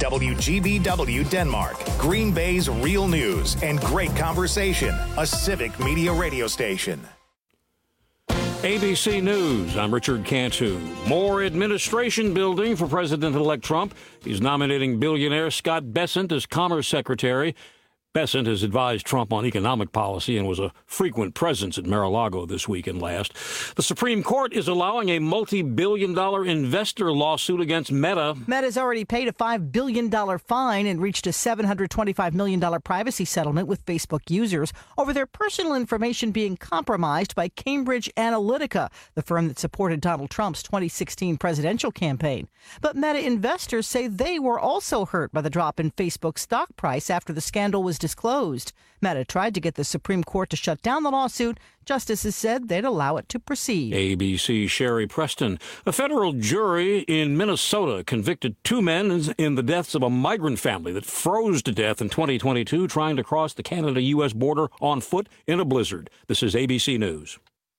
WGBW Denmark, Green Bay's real news and great conversation. A civic media radio station. ABC News, I'm Richard Cantu. More administration building for President-elect Trump. He's nominating billionaire Scott Bessent as Commerce Secretary. Bessent has advised Trump on economic policy and was a frequent presence at Mar-a-Lago this week and last. The Supreme Court is allowing a multi-billion-dollar investor lawsuit against Meta. Meta's already paid a $5 billion fine and reached a $725 million privacy settlement with Facebook users over their personal information being compromised by Cambridge Analytica, the firm that supported Donald Trump's 2016 presidential campaign. But Meta investors say they were also hurt by the drop in Facebook's stock price after the scandal was disclosed. Meta tried to get the Supreme Court to shut down the lawsuit. Justices said they'd allow it to proceed. ABC Sherry Preston. A federal jury in Minnesota convicted two men in the deaths of a migrant family that froze to death in 2022 trying to cross the Canada-U.S. border on foot in a blizzard. This is ABC News.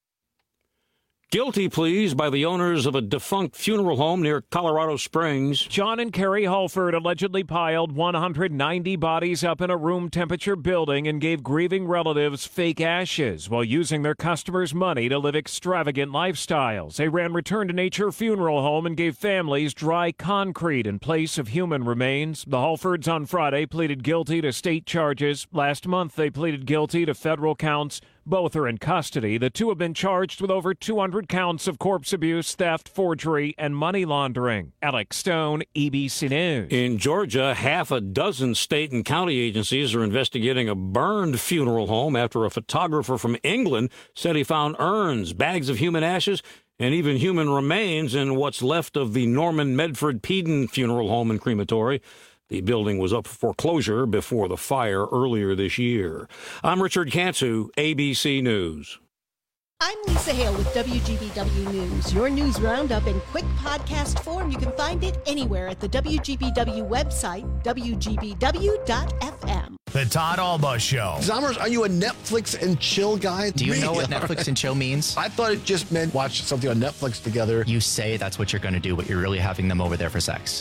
Guilty pleas by the owners of a defunct funeral home near Colorado Springs. John and Carrie Hulford allegedly piled 190 bodies up in a room temperature building and gave grieving relatives fake ashes while using their customers' money to live extravagant lifestyles. They ran Return to Nature Funeral Home and gave families dry concrete in place of human remains. The Hulfords on Friday pleaded guilty to state charges. Last month, they pleaded guilty to federal counts. Both are in custody. The two have been charged with over 200 counts of corpse abuse, theft, forgery, and money laundering. Alex Stone, ABC News. In Georgia, half a dozen state and county agencies are investigating a burned funeral home after a photographer from England said he found urns, bags of human ashes, and even human remains in what's left of the Norman Medford Peden funeral home and crematory. The building was up for foreclosure before the fire earlier this year. I'm Richard Cantu, ABC News. I'm Lisa Hale with WGBW News. Your news roundup in quick podcast form. You can find it anywhere at the WGBW website, WGBW.fm. The Todd Alba Show. Zommers, are you a Netflix and chill guy? Do you know what Netflix and chill means? I thought it just meant watch something on Netflix together. You say that's what you're going to do, but you're really having them over there for sex.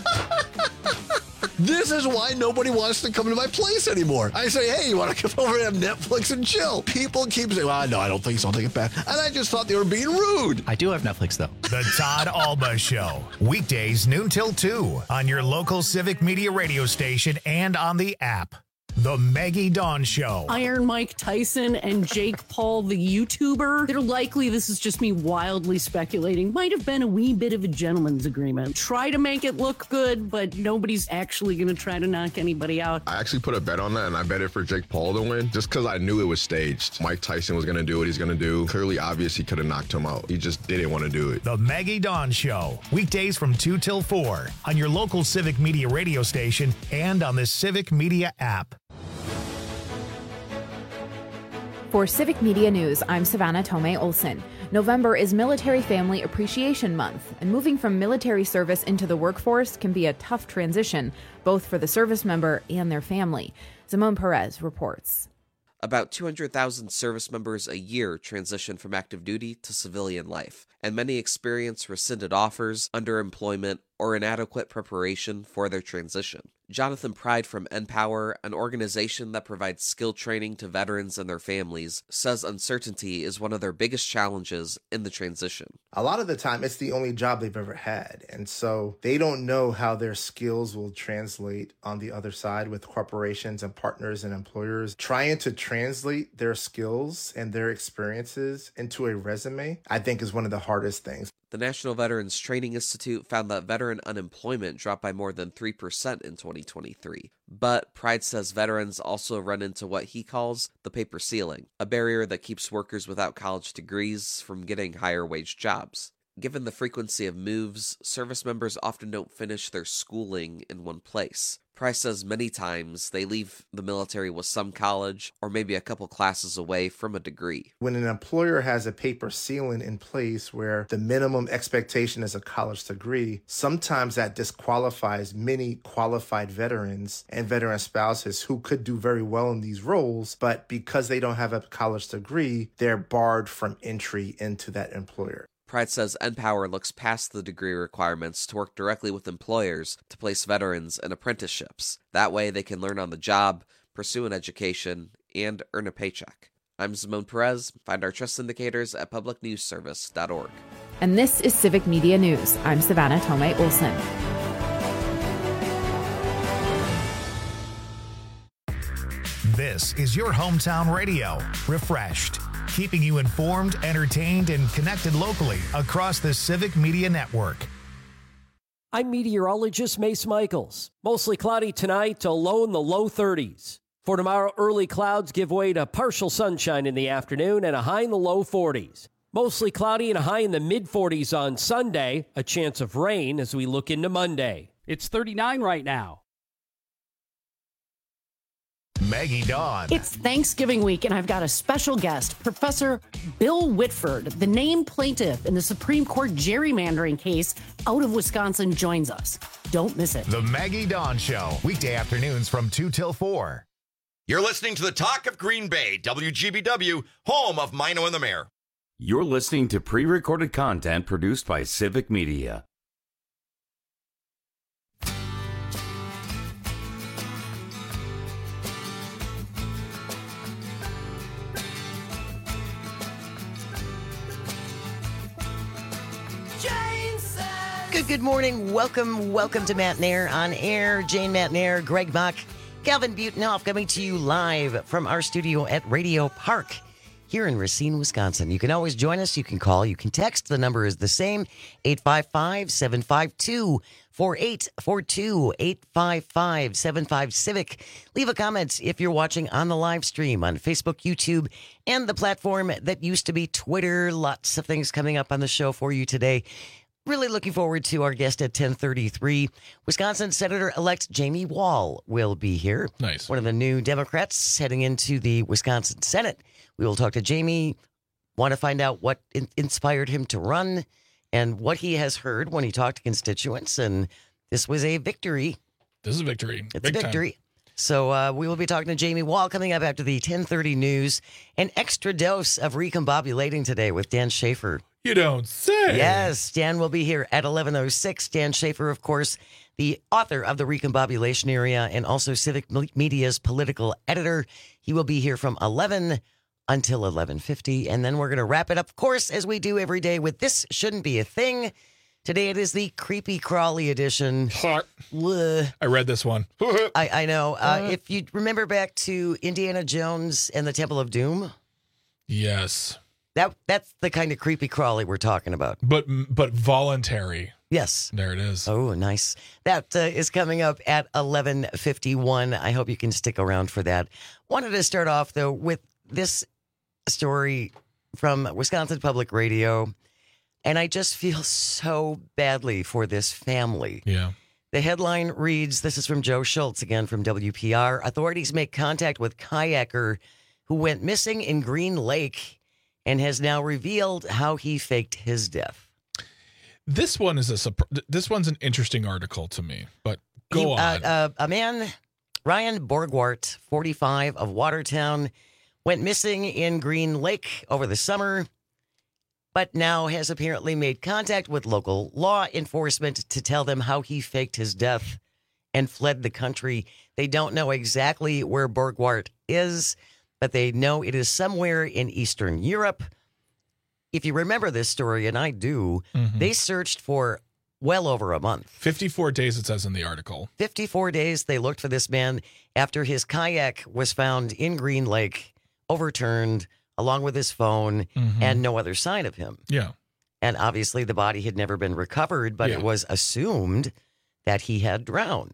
This is why nobody wants to come to my place anymore. I say, hey, you want to come over and have Netflix and chill? People keep saying, well, no, I don't think so. I'll take it back. And I just thought they were being rude. I do have Netflix, though. The Todd Alba Show. Weekdays noon till 2 on your local civic media radio station and on the app. The Maggie Dawn Show. Iron Mike Tyson and Jake Paul, the YouTuber. They're likely, this is just me wildly speculating, might have been a wee bit of a gentleman's agreement. Try to make it look good, but nobody's actually going to try to knock anybody out. I actually put a bet on that, and I bet it for Jake Paul to win, just because I knew it was staged. Mike Tyson was going to do what he's going to do. Clearly obvious he could have knocked him out. He just didn't want to do it. The Maggie Dawn Show. Weekdays from 2 till 4 on your local civic media radio station and on the Civic Media app. For Civic Media News, I'm Savannah Tomei Olson. November is Military Family Appreciation Month, and moving from military service into the workforce can be a tough transition, both for the service member and their family. Simone Perez reports. About 200,000 service members a year transition from active duty to civilian life, and many experience rescinded offers, underemployment, or inadequate preparation for their transition. Jonathan Pride from NPower, an organization that provides skill training to veterans and their families, says uncertainty is one of their biggest challenges in the transition. A lot of the time, it's the only job they've ever had. And so they don't know how their skills will translate on the other side with corporations and partners and employers. Trying to translate their skills and their experiences into a resume, I think, is one of the hardest things. The National Veterans Training Institute found that veteran unemployment dropped by more than 3% in 2023. But Pride says veterans also run into what he calls the paper ceiling, a barrier that keeps workers without college degrees from getting higher wage jobs. Given the frequency of moves, service members often don't finish their schooling in one place. Price says many times they leave the military with some college or maybe a couple classes away from a degree. When an employer has a paper ceiling in place where the minimum expectation is a college degree, sometimes that disqualifies many qualified veterans and veteran spouses who could do very well in these roles, but because they don't have a college degree, they're barred from entry into that employer. Pride says NPower looks past the degree requirements to work directly with employers to place veterans in apprenticeships. That way they can learn on the job, pursue an education, and earn a paycheck. I'm Simone Perez. Find our trust indicators at publicnewsservice.org. And this is Civic Media News. I'm Savannah Tomei Olson. This is your hometown radio, Refreshed, keeping you informed, entertained, and connected locally across the Civic Media Network. I'm meteorologist Mace Michaels. Mostly cloudy tonight to low in the low 30s. For tomorrow, early clouds give way to partial sunshine in the afternoon and a high in the low 40s. Mostly cloudy and a high in the mid-40s on Sunday, a chance of rain as we look into Monday. It's 39 right now. Maggie Dawn. It's Thanksgiving week, and I've got a special guest, Professor Bill Whitford, the named plaintiff in the Supreme Court gerrymandering case out of Wisconsin, joins us. Don't miss it. The Maggie Dawn Show, weekday afternoons from 2 till 4. You're listening to the Talk of Green Bay, WGBW, home of Mino and the Mayor. You're listening to pre-recorded content produced by Civic Media. Good morning. Welcome to Matt Nair on air. Jane Matt Nair, Greg Bach, Calvin Butenoff coming to you live from our studio at Radio Park here in Racine, Wisconsin. You can always join us. You can call. You can text. The number is the same, 855-752-4842, 855-75-CIVIC. Leave a comment if you're watching on the live stream on Facebook, YouTube, and the platform that used to be Twitter. Lots of things coming up on the show for you today. Really looking forward to our guest at 10:33. Wisconsin Senator-elect Jamie Wall will be here. Nice. One of the new Democrats heading into the Wisconsin Senate. We will talk to Jamie, want to find out what inspired him to run and what he has heard when he talked to constituents. And this was a victory. This is a victory. It's Big a victory. Time. So we will be talking to Jamie Wall coming up after the 10:30 news. An extra dose of recombobulating today with Dan Schaefer. You don't say. Yes, Dan will be here at 11:06. Dan Schaefer, of course, the author of the Recombobulation Area and also Civic Media's political editor. He will be here from 11 until 11:50. And then we're going to wrap it up, of course, as we do every day with This Shouldn't Be a Thing. Today it is the Creepy Crawly edition. I read this one. I know. If you remember back to Indiana Jones and the Temple of Doom. Yes. That's the kind of creepy crawly we're talking about. But voluntary. Yes. There it is. Oh, nice. That is coming up at 11:51. I hope you can stick around for that. Wanted to start off, though, with this story from Wisconsin Public Radio. And I just feel so badly for this family. Yeah. The headline reads, this is from Joe Schultz, again from WPR. Authorities make contact with kayaker who went missing in Green Lake and has now revealed how he faked his death. This one's an interesting article to me, but go on. A man, Ryan Borgwart, 45, of Watertown, went missing in Green Lake over the summer, but now has apparently made contact with local law enforcement to tell them how he faked his death and fled the country. They don't know exactly where Borgwart is, but they know it is somewhere in Eastern Europe. If you remember this story, and I do, they searched for well over a month. 54 days, it says in the article. 54 days they looked for this man after his kayak was found in Green Lake, overturned, along with his phone, and no other sign of him. Yeah. And obviously the body had never been recovered, but it was assumed that he had drowned.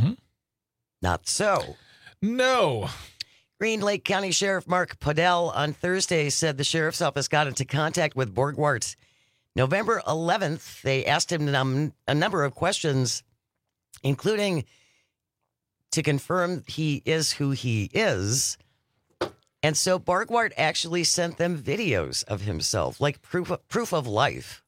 Not so. No. Green Lake County Sheriff Mark Podell on Thursday said the sheriff's office got into contact with Borgwart November 11th. They asked him a number of questions, including to confirm he is who he is. And so Borgwart actually sent them videos of himself, like proof of life.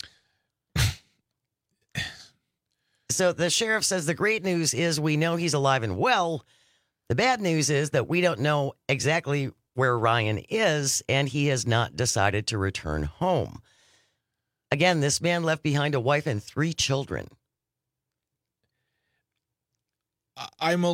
So the sheriff says the great news is we know he's alive and well. The bad news is that we don't know exactly where Ryan is, and he has not decided to return home. Again, this man left behind a wife and 3 children. I'm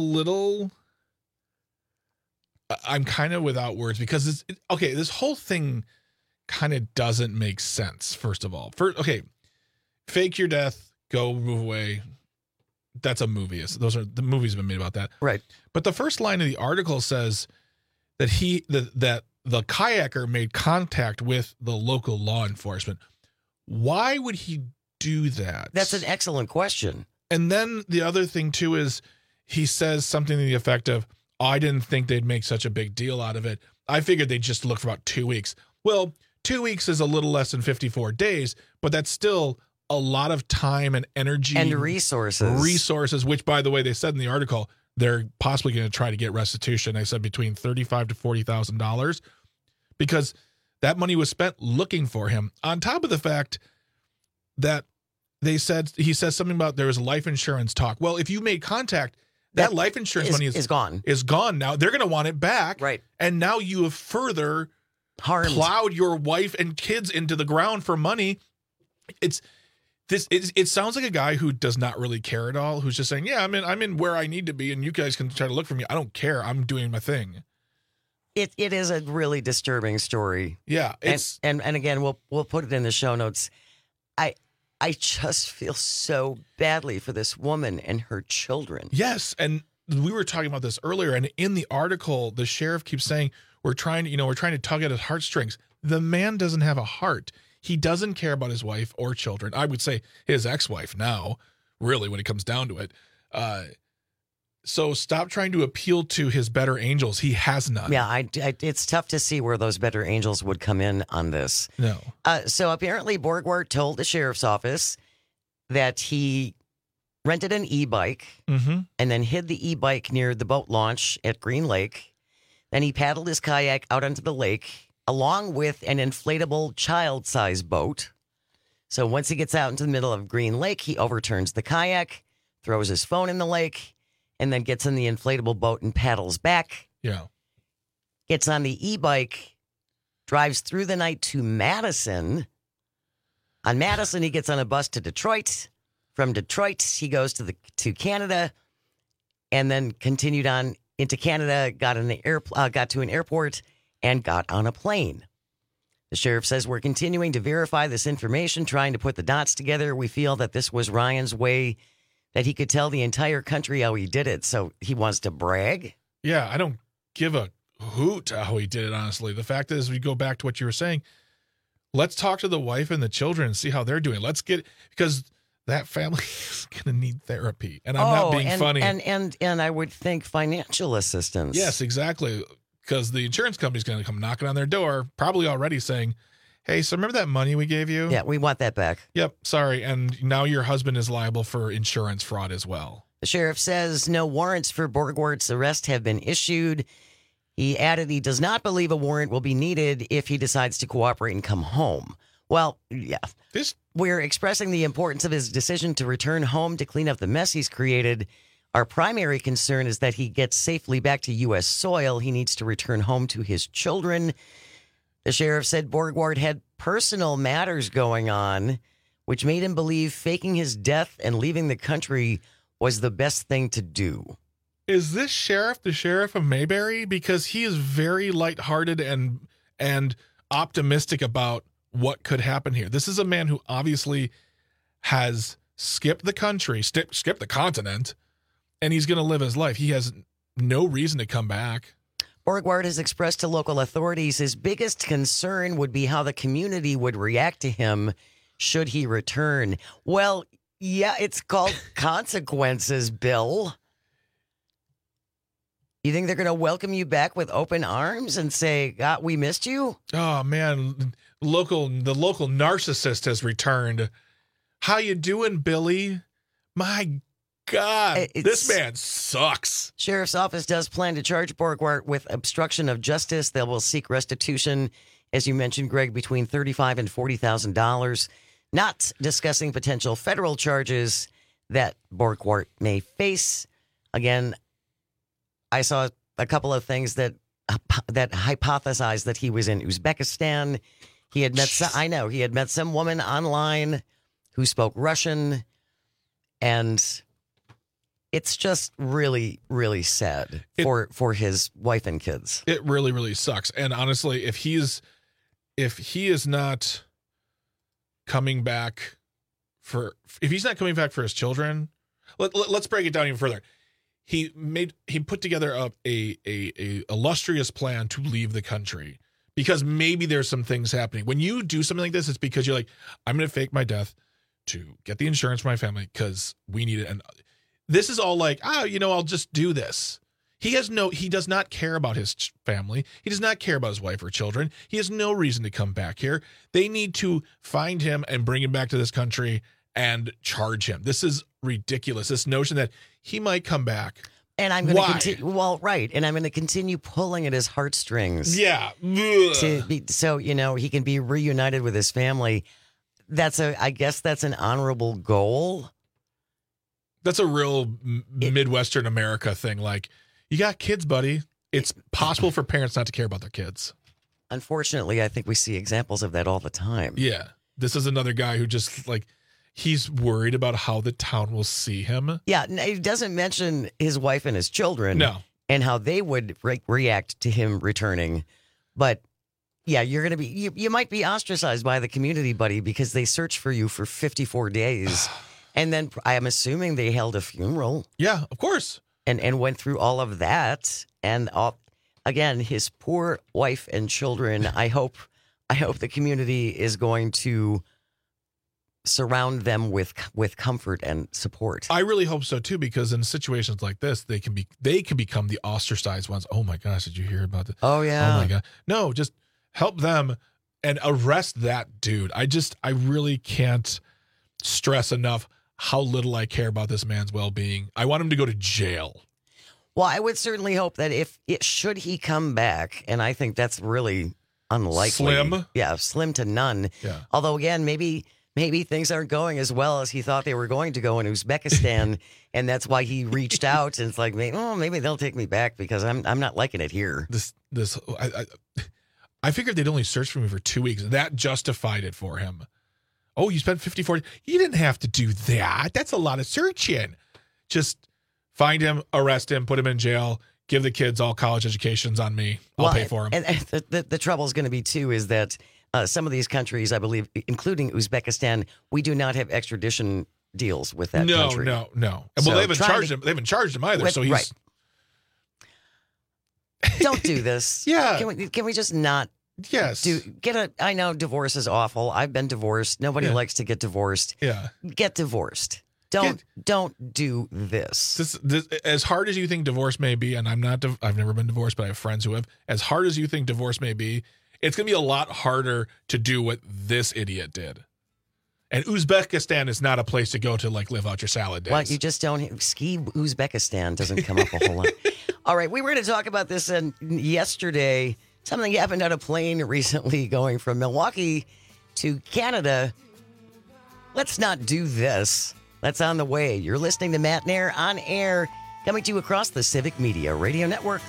kind of without words because this whole thing kind of doesn't make sense. First of all, fake your death, go move away. That's a movie. The movies have been made about that. Right. But the first line of the article says that that the kayaker made contact with the local law enforcement. Why would he do that? That's an excellent question. And then the other thing too is he says something to the effect of, I didn't think they'd make such a big deal out of it. I figured they'd just look for about 2 weeks. Well, 2 weeks is a little less than 54 days, but that's still a lot of time and energy. And resources. Resources, which, by the way, they said in the article, they're possibly going to try to get restitution. They said between $35,000 to $40,000 because that money was spent looking for him. On top of the fact that he says something about there was life insurance talk. Well, if you made contact, that life insurance money is gone. Is gone now. They're going to want it back. Right. And now you have further plowed your wife and kids into the ground for money. It sounds like a guy who does not really care at all, who's just saying, yeah, I'm in where I need to be, and you guys can try to look for me. I don't care. I'm doing my thing. It is a really disturbing story. Yeah. And again, we'll put it in the show notes. I just feel so badly for this woman and her children. Yes, and we were talking about this earlier, and in the article, the sheriff keeps saying we're trying to tug at his heartstrings. The man doesn't have a heart. He doesn't care about his wife or children. I would say his ex-wife now, really, when it comes down to it. So stop trying to appeal to his better angels. He has none. Yeah, it's tough to see where those better angels would come in on this. No. So apparently Borgward told the sheriff's office that he rented an e-bike and then hid the e-bike near the boat launch at Green Lake. Then he paddled his kayak out onto the lake along with an inflatable child-sized boat. So once he gets out into the middle of Green Lake, he overturns the kayak, throws his phone in the lake, and then gets in the inflatable boat and paddles back. Yeah. Gets on the e-bike, drives through the night to Madison. On Madison, he gets on a bus to Detroit. From Detroit, he goes to Canada, and then continued on into Canada, got to an airport, and got on a plane. The sheriff says, we're continuing to verify this information, trying to put the dots together. We feel that this was Ryan's way that he could tell the entire country how he did it. So he wants to brag. Yeah, I don't give a hoot how he did it, honestly. The fact is, we go back to what you were saying. Let's talk to the wife and the children and see how they're doing. Because that family is going to need therapy. And I'm not being funny. And I would think financial assistance. Yes, exactly. Because the insurance company's going to come knocking on their door, probably already saying, hey, so remember that money we gave you? Yeah, we want that back. Yep, sorry. And now your husband is liable for insurance fraud as well. The sheriff says no warrants for Borgward's arrest have been issued. He added he does not believe a warrant will be needed if he decides to cooperate and come home. Well, yeah. We're expressing the importance of his decision to return home to clean up the mess he's created. Our primary concern is that he gets safely back to U.S. soil. He needs to return home to his children. The sheriff said Borgward had personal matters going on, which made him believe faking his death and leaving the country was the best thing to do. Is this sheriff the sheriff of Mayberry? Because he is very lighthearted and optimistic about what could happen here. This is a man who obviously has skipped the country, skipped the continent, and he's going to live his life. He has no reason to come back. Borgward has expressed to local authorities his biggest concern would be how the community would react to him should he return. Well, yeah, it's called consequences, Bill. You think they're going to welcome you back with open arms and say, God, we missed you? Oh, man. The local narcissist has returned. How you doing, Billy? My God, this man sucks. Sheriff's office does plan to charge Borgward with obstruction of justice. They will seek restitution, as you mentioned, Greg, between $35,000 and $40,000. Not discussing potential federal charges that Borgward may face. Again, I saw a couple of things that hypothesized that he was in Uzbekistan. He had met he had met some woman online who spoke Russian, and it's just really, really sad for his wife and kids. It really, really sucks. And honestly, if he is not coming back for his children, let's break it down even further. He put together a illustrious plan to leave the country because maybe there's some things happening. When you do something like this, it's because you're like, I'm going to fake my death to get the insurance for my family because we need it. And this is all like, I'll just do this. He does not care about his family. He does not care about his wife or children. He has no reason to come back here. They need to find him and bring him back to this country and charge him. This is ridiculous. This notion that he might come back. And I'm going to continue. Well, right. And I'm going to continue pulling at his heartstrings. Yeah. So, he can be reunited with his family. I guess that's an honorable goal. That's a real Midwestern America thing. Like, you got kids, buddy. It's possible for parents not to care about their kids. Unfortunately, I think we see examples of that all the time. Yeah. This is another guy who just he's worried about how the town will see him. Yeah, he doesn't mention his wife and his children. No. And how they would react to him returning. But yeah, you're going to be, you might be ostracized by the community, buddy, because they searched for you for 54 days. And then I'm assuming they held a funeral. Yeah, of course. And went through all of that. And again, his poor wife and children, I hope the community is going to surround them with comfort and support. I really hope so too, because in situations like this, they can become the ostracized ones. Oh my gosh, did you hear about this? Oh yeah. Oh my God. No, just help them and arrest that dude. I really can't stress enough how little I care about this man's well-being. I want him to go to jail. Well, I would certainly hope that should he come back, and I think that's really unlikely. Slim? Yeah, slim to none. Yeah. Although again, maybe things aren't going as well as he thought they were going to go in Uzbekistan, and that's why he reached out. And it's like, maybe they'll take me back because I'm not liking it here. I figured they'd only search for me for 2 weeks. That justified it for him. Oh, you spent 54. You didn't have to do that. That's a lot of searching. Just find him, arrest him, put him in jail, give the kids all college educations on me. I'll pay for them. And the trouble is going to be, too, is that some of these countries, I believe, including Uzbekistan, we do not have extradition deals with that country. No. Well, they haven't charged him. They haven't charged him either. So he's right. Don't do this. Yeah. Can we just not? Yes. I know divorce is awful. I've been divorced. Nobody likes to get divorced. Yeah. Get divorced. Don't do this. This. As hard as you think divorce may be, and I've never been divorced, but I have friends who have. As hard as you think divorce may be, it's going to be a lot harder to do what this idiot did. And Uzbekistan is not a place to go to live out your salad days. Well, you just don't ski. Uzbekistan doesn't come up a whole lot. All right, we were going to talk about this yesterday. Something happened on a plane recently going from Milwaukee to Canada. Let's not do this. That's on the way. You're listening to Matt Nair on air, coming to you across the Civic Media Radio Network.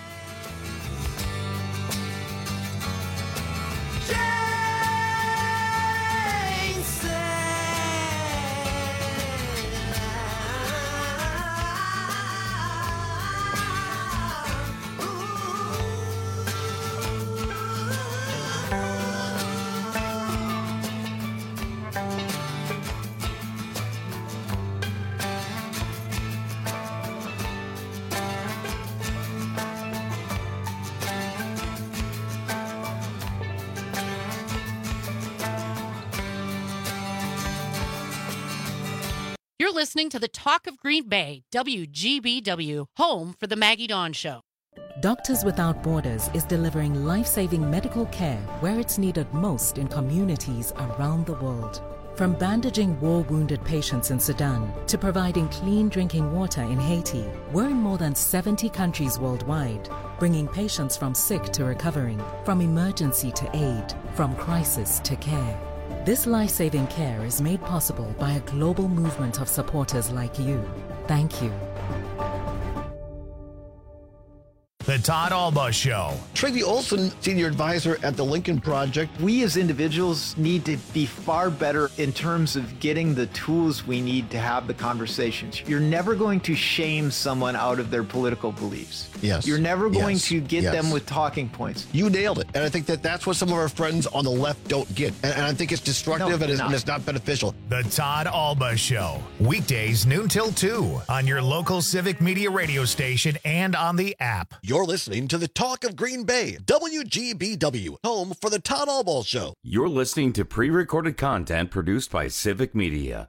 You're listening to the Talk of Green Bay, WGBW, home for the Maggie Dawn Show. Doctors Without Borders is delivering life-saving medical care where it's needed most in communities around the world. From bandaging war-wounded patients in Sudan to providing clean drinking water in Haiti, we're in more than 70 countries worldwide, bringing patients from sick to recovering, from emergency to aid, from crisis to care. This life-saving care is made possible by a global movement of supporters like you. Thank you. The The Todd Alba Show. Tracy Olson, senior advisor at the Lincoln Project. We as individuals need to be far better in terms of getting the tools we need to have the conversations. You're never going to shame someone out of their political beliefs. Yes. You're never going Yes. to get Yes. them with talking points. You nailed it. And I think that that's what some of our friends on the left don't get. And I think it's destructive and it's not beneficial. The Todd Alba Show. Weekdays noon till 2 on your local Civic Media radio station and on the app. You're listening to the Talk of Green Bay, WGBW, home for the Todd Alba Show. You're listening to pre-recorded content produced by Civic Media.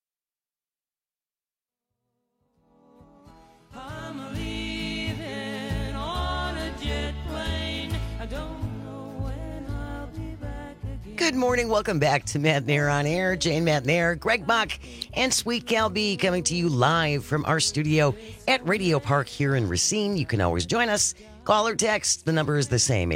Good morning. Welcome back to Matt Nair on Air. Jane Matt Nair, Greg Bach, and Sweet Cal B coming to you live from our studio at Radio Park here in Racine. You can always join us. Call or text. The number is the same,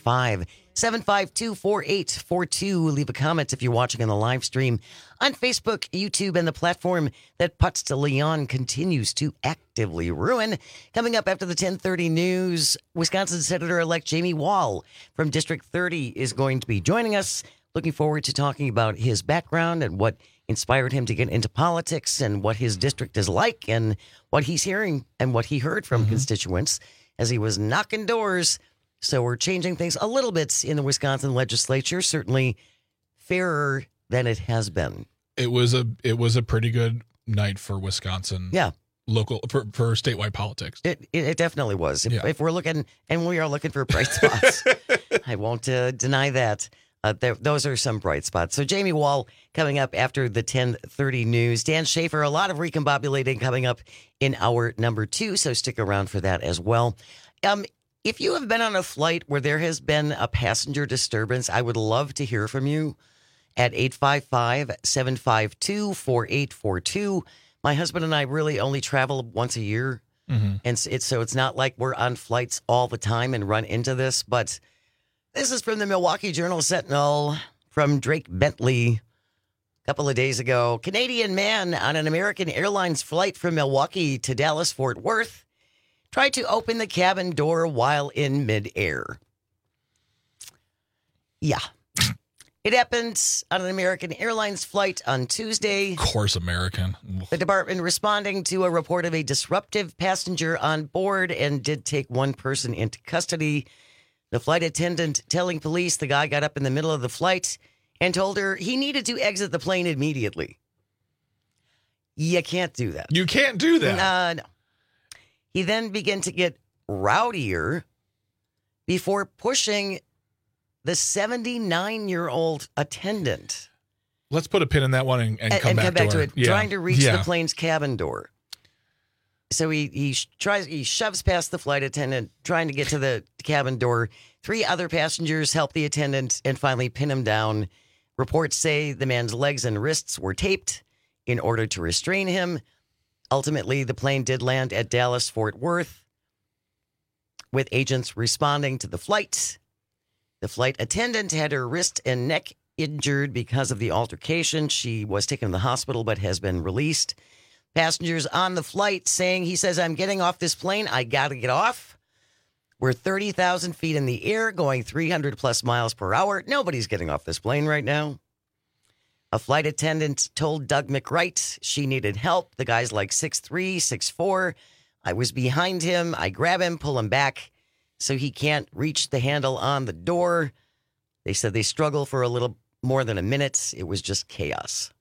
855-752-4842. Leave a comment if you're watching on the live stream on Facebook, YouTube, and the platform that Putz de Leon continues to actively ruin. Coming up after the 10:30 news, Wisconsin Senator-elect Jamie Wall from District 30 is going to be joining us. Looking forward to talking about his background and what inspired him to get into politics and what his district is like and what he's hearing and what he heard from constituents as he was knocking doors. So we're changing things a little bit in the Wisconsin legislature, certainly fairer than it has been. It was a pretty good night for Wisconsin. Yeah. Local for statewide politics. It definitely was. If we're looking, and we are looking for bright spots, I won't deny that. Those are some bright spots. So Jamie Wall coming up after the 10:30 news. Dan Schaefer, a lot of recombobulating coming up in hour number 2, so stick around for that as well. If you have been on a flight where there has been a passenger disturbance, I would love to hear from you at 855-752-4842. My husband and I really only travel once a year, and it's not like we're on flights all the time and run into this, but this is from the Milwaukee Journal-Sentinel from Drake Bentley a couple of days ago. Canadian man on an American Airlines flight from Milwaukee to Dallas-Fort Worth tried to open the cabin door while in midair. Yeah. It happened on an American Airlines flight on Tuesday. Of course, American. The department responding to a report of a disruptive passenger on board and did take one person into custody. The flight attendant telling police the guy got up in the middle of the flight and told her he needed to exit the plane immediately. You can't do that. You can't do that. No. He then began to get rowdier before pushing the 79-year-old attendant. Let's put a pin in that one and come back to it. Yeah. Trying to reach the plane's cabin door. So he shoves past the flight attendant, trying to get to the cabin door. 3 other passengers help the attendant and finally pin him down. Reports say the man's legs and wrists were taped in order to restrain him. Ultimately, the plane did land at Dallas-Fort Worth, with agents responding to the flight. The flight attendant had her wrist and neck injured because of the altercation. She was taken to the hospital but has been released. Passengers on the flight saying, he says, I'm getting off this plane. I got to get off. We're 30,000 feet in the air going 300 plus miles per hour. Nobody's getting off this plane right now. A flight attendant told Doug McWright she needed help. The guy's like 6'3", 6'4". I was behind him. I grab him, pull him back so he can't reach the handle on the door. They said they struggled for a little more than a minute. It was just chaos.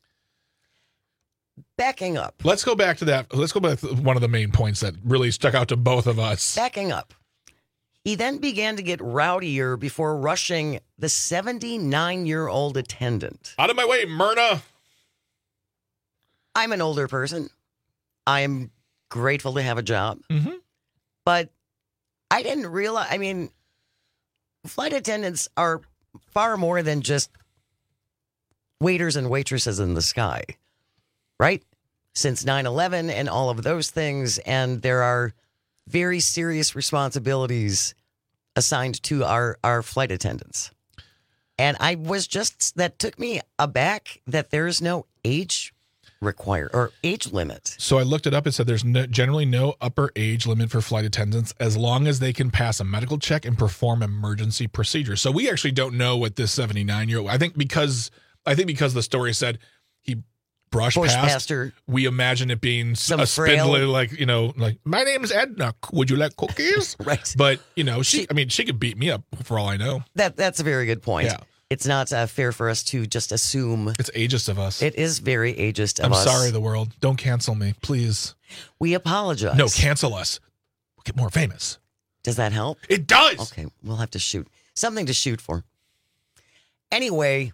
Backing up. Let's go back to that. Let's go back to one of the main points that really stuck out to both of us. Backing up. He then began to get rowdier before rushing the 79-year-old attendant. Out of my way, Myrna. I'm an older person. I'm grateful to have a job. Mm-hmm. But I didn't realize, flight attendants are far more than just waiters and waitresses in the sky. Right? Since 9/11 and all of those things. And there are very serious responsibilities assigned to our flight attendants. And that took me aback that there's no age require or age limit? So I looked it up. It said there's generally no upper age limit for flight attendants as long as they can pass a medical check and perform emergency procedures. So we actually don't know what this 79-year-old. I think because the story said he brushed past her. We imagine it being a spindly, like, like, my name is Edna. Would you like cookies? Right. But she could beat me up for all I know. That's a very good point. Yeah. It's not fair for us to just assume. It's ageist of us. It is very ageist of us. I'm sorry, the world. Don't cancel me, please. We apologize. No, cancel us. We'll get more famous. Does that help? It does. Okay, we'll have to shoot. Something to shoot for. Anyway,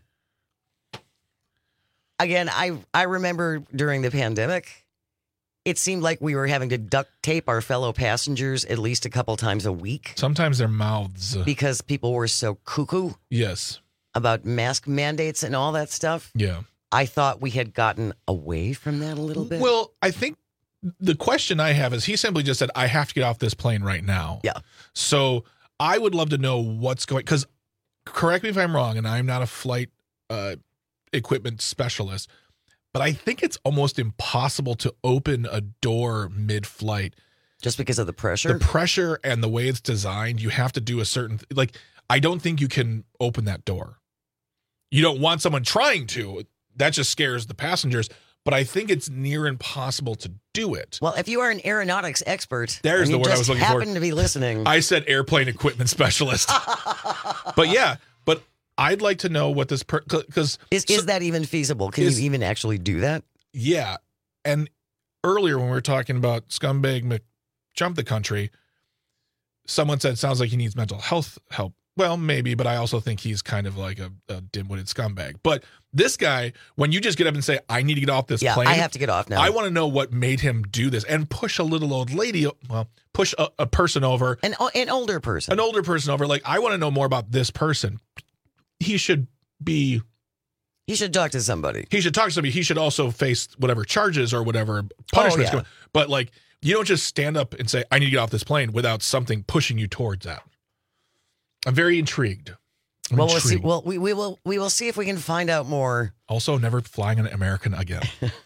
again, I remember during the pandemic, it seemed like we were having to duct tape our fellow passengers at least a couple times a week. Sometimes their mouths. Because people were so cuckoo. Yes. About mask mandates and all that stuff. Yeah. I thought we had gotten away from that a little bit. Well, I think the question I have is he simply just said, I have to get off this plane right now. Yeah. So I would love to know what's going, because correct me if I'm wrong, and I'm not a flight equipment specialist, but I think it's almost impossible to open a door mid-flight. Just because of the pressure? The pressure and the way it's designed, you have to do a certain, I don't think you can open that door. You don't want someone trying to. That just scares the passengers. But I think it's near impossible to do it. Well, if you are an aeronautics expert, there's the word I was looking for. Happen to be listening. I said airplane equipment specialist. But I'd like to know what this because is that even feasible? Can you even actually do that? Yeah. And earlier when we were talking about scumbag jump the country, someone said sounds like he needs mental health help. Well, maybe, but I also think he's kind of like a dim-witted scumbag. But this guy, when you just get up and say, I need to get off this plane. I have to get off now. I want to know what made him do this and push a little old lady, push a person over. An older person. An older person over. Like, I want to know more about this person. He should talk to somebody. He should also face whatever charges or whatever punishments. Oh, yeah. But, you don't just stand up and say, I need to get off this plane without something pushing you towards that. I'm very intrigued. We'll see. Well, we will see if we can find out more. Also, never flying an American again.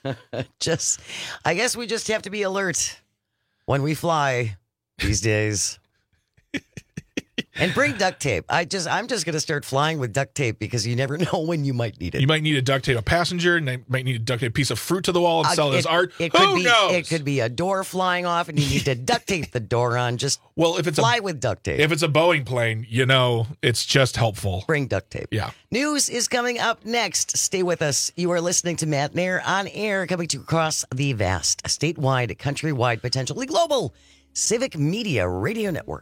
I guess we just have to be alert when we fly these days. And bring duct tape. I'm just going to start flying with duct tape because you never know when you might need it. You might need a duct tape a passenger, and they might need a duct tape piece of fruit to the wall and sell it as art. Who knows? It could be a door flying off, and you need to duct tape the door on. Just fly with duct tape. If it's a Boeing plane, it's just helpful. Bring duct tape. Yeah. News is coming up next. Stay with us. You are listening to Matt Nair on air, coming to you across the vast, statewide, countrywide, potentially global Civic Media Radio Network.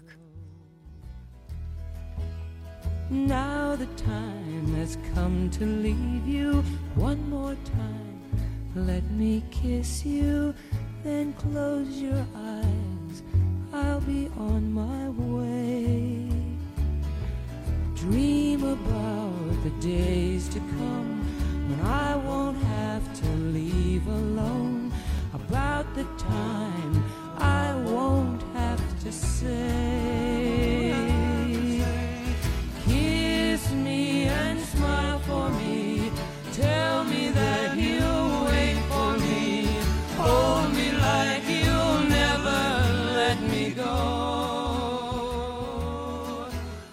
Now the time has come to leave you one more time. Let me kiss you, then close your eyes. I'll be on my way. Dream about the days to come when I won't have to leave alone. About the time I won't have to say. Kiss me and smile for me. Tell me that you'll wait for me. Hold me like you'll never let me go.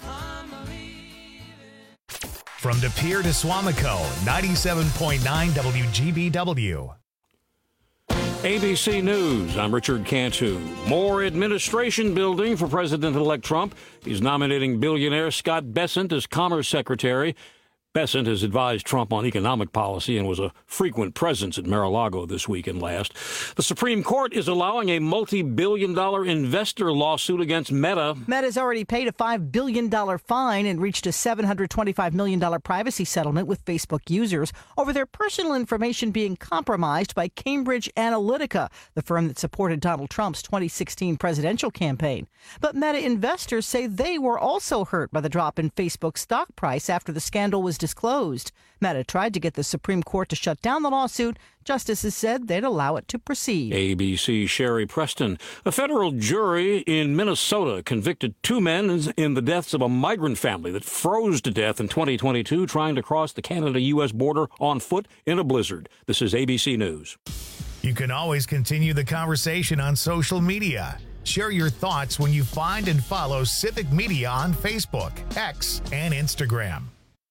From De Pere to Swamico, 97.9 WGBW. ABC News, I'm Richard Cantu. More administration building for President-elect Trump. He's nominating billionaire Scott Bessent as Commerce Secretary. Bessent has advised Trump on economic policy and was a frequent presence at Mar-a-Lago this week and last. The Supreme Court is allowing a multi-billion-dollar investor lawsuit against Meta. Meta's already paid a $5 billion fine and reached a $725 million privacy settlement with Facebook users over their personal information being compromised by Cambridge Analytica, the firm that supported Donald Trump's 2016 presidential campaign. But Meta investors say they were also hurt by the drop in Facebook's stock price after the scandal was disclosed. Meta tried to get the Supreme Court to shut down the lawsuit. Justices said they'd allow it to proceed. ABC Sherry Preston. A federal jury in Minnesota convicted 2 men in the deaths of a migrant family that froze to death in 2022 trying to cross the Canada-U.S. border on foot in a blizzard. This is ABC News. You can always continue the conversation on social media. Share your thoughts when you find and follow Civic Media on Facebook, X, and Instagram.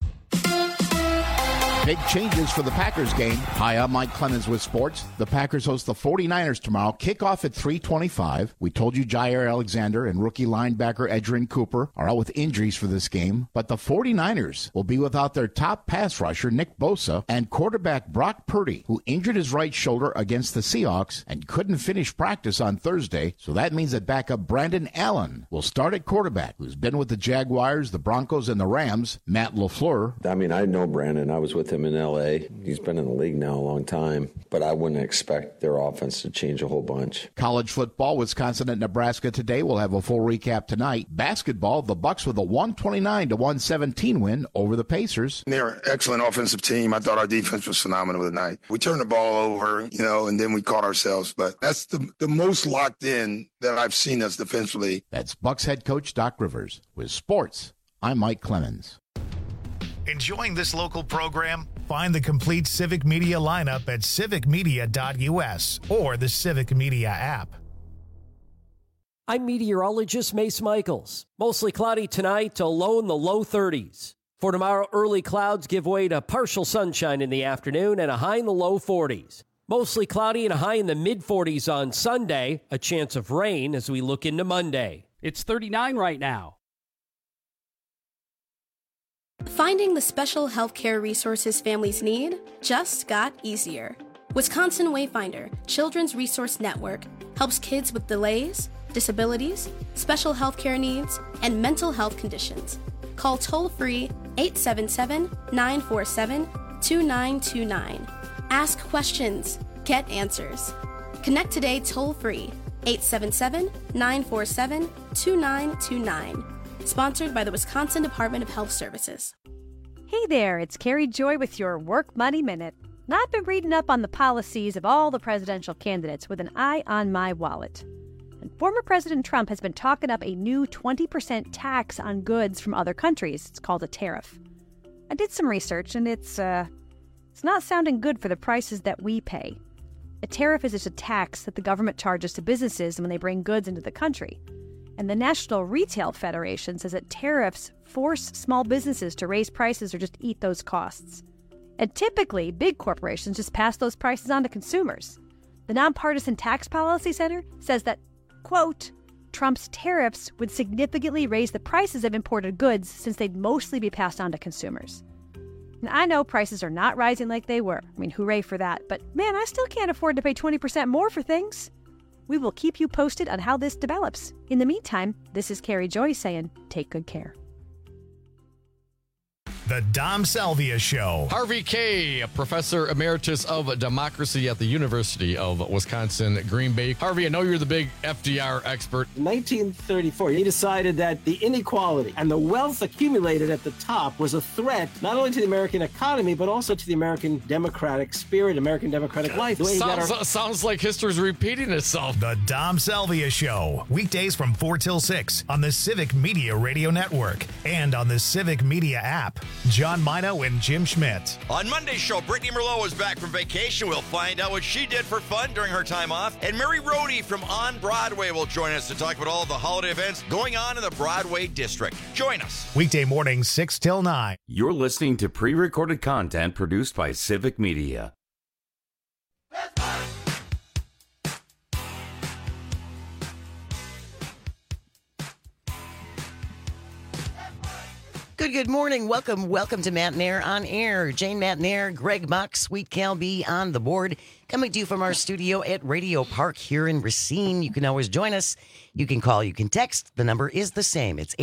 Big changes for the Packers game. Hi, I'm Mike Clemens with sports. The Packers host the 49ers tomorrow. Kickoff at 3:25. We told you Jair Alexander and rookie linebacker Edgerrin Cooper are out with injuries for this game. But the 49ers will be without their top pass rusher, Nick Bosa, and quarterback Brock Purdy, who injured his right shoulder against the Seahawks and couldn't finish practice on Thursday. So that means that backup Brandon Allen will start at quarterback, who's been with the Jaguars, the Broncos, and the Rams, Matt LaFleur. I mean, I know Brandon. I was with him in L.A. He's been in the league now a long time, but I wouldn't expect their offense to change a whole bunch. College football, Wisconsin and Nebraska today. We'll have a full recap tonight. Basketball, the Bucks with a 129-117 win over the Pacers. They're an excellent offensive team. I thought our defense was phenomenal tonight. We turned the ball over, and then we caught ourselves, but that's the most locked in that I've seen us defensively. That's Bucks head coach Doc Rivers. With sports, I'm Mike Clemens. Enjoying this local program? Find the complete Civic Media lineup at civicmedia.us or the Civic Media app. I'm meteorologist Mace Michaels. Mostly cloudy tonight, a low in the low 30s. For tomorrow, early clouds give way to partial sunshine in the afternoon and a high in the low 40s. Mostly cloudy and a high in the mid-40s on Sunday, a chance of rain as we look into Monday. It's 39 right now. Finding the special healthcare resources families need just got easier. Wisconsin Wayfinder Children's Resource Network helps kids with delays, disabilities, special healthcare needs, and mental health conditions. Call toll-free 877-947-2929. Ask questions. Get answers. Connect today toll-free 877-947-2929. Sponsored by the Wisconsin Department of Health Services. Hey there, it's Carrie Joy with your Work Money Minute. Now, I've been reading up on the policies of all the presidential candidates with an eye on my wallet. And former President Trump has been talking up a new 20% tax on goods from other countries. It's called a tariff. I did some research, and it's not sounding good for the prices that we pay. A tariff is just a tax that the government charges to businesses when they bring goods into the country. And the National Retail Federation says that tariffs force small businesses to raise prices or just eat those costs. And typically, big corporations just pass those prices on to consumers. The Nonpartisan Tax Policy Center says that, quote, Trump's tariffs would significantly raise the prices of imported goods since they'd mostly be passed on to consumers. And I know prices are not rising like they were. I mean, hooray for that. But man, I still can't afford to pay 20% more for things. We will keep you posted on how this develops. In the meantime, this is Carrie Joy saying, take good care. The Dom Salvia Show. Harvey Kaye, a professor emeritus of democracy at the University of Wisconsin, Green Bay. Harvey, I know you're the big FDR expert. 1934, he decided that the inequality and the wealth accumulated at the top was a threat not only to the American economy, but also to the American democratic spirit, American democratic life. Sounds like history's repeating itself. The Dom Salvia Show. Weekdays from 4 till 6 on the Civic Media Radio Network and on the Civic Media app. John Mino and Jim Schmidt. On Monday's show, Brittany Merlot is back from vacation. We'll find out what she did for fun during her time off. And Mary Rohde from On Broadway will join us to talk about all of the holiday events going on in the Broadway district. Join us. Weekday mornings, 6 till 9. You're listening to pre-recorded content produced by Civic Media. Good morning. Welcome to Matt Nair on Air. Jane Matt Nair, Greg Mock, Sweet Cal B on the board. Coming to you from our studio at Radio Park here in Racine. You can always join us. You can call, you can text. The number is the same. It's